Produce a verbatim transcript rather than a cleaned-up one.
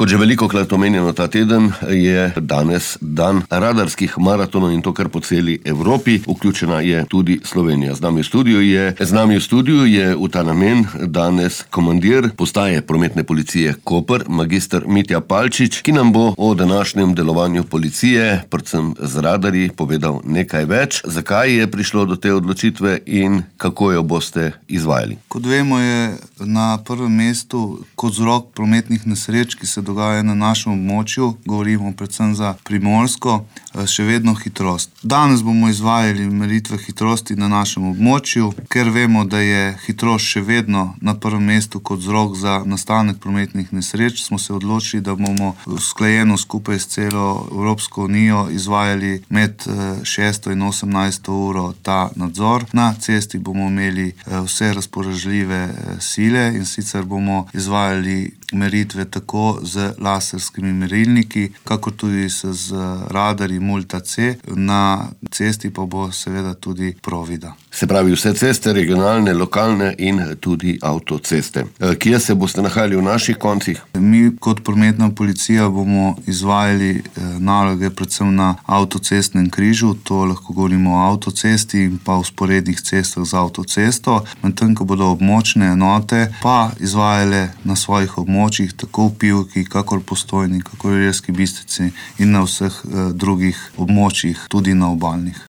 Kot že velikokrat omenjeno ta teden, je danes dan radarskih maratonov in to kar po celi Evropi. Vključena je tudi Slovenija. Z nami v studiu je, z nami v studiu je v ta namen danes komandir postaje prometne policije Koper, magister Mitja Palčič, ki nam bo o današnjem delovanju policije, predvsem z radarji, povedal nekaj več. Zakaj je prišlo do te odločitve in kako jo boste izvajali? Kot vemo, je na prvem mestu kot vzrok prometnih nesreč, ki se dogaja na našem območju, govorimo predvsem za Primorsko, še vedno hitrost. Danes bomo izvajali meritve hitrosti na našem območju, ker vemo, da je hitrost še vedno na prvem mestu kot vzrok za nastanek prometnih nesreč, smo se odločili, da bomo usklajeno skupaj s celo Evropsko unijo izvajali med šesto in osemnajsto uro ta nadzor. Na cesti bomo imeli vse razpoložljive sile in sicer bomo izvajali meritve tako z laserskimi merilniki, kakor tudi z radarji Multa C. Na cesti pa bo seveda tudi Provida. Se pravi vse ceste, regionalne, lokalne in tudi avtoceste. Kje se boste nahajali v naših koncih? Mi kot prometna policija bomo izvajali naloge predvsem na avtocestnem križu, to lahko govorimo o avtocesti in pa vzporednih cestah z avtocesto, medtem ko bodo območne enote pa izvajale na svojih območjih, tako v Pivki, kakor Postojni, kakor v Ilirski Bistrici in na vseh drugih območjih, tudi na obalnih.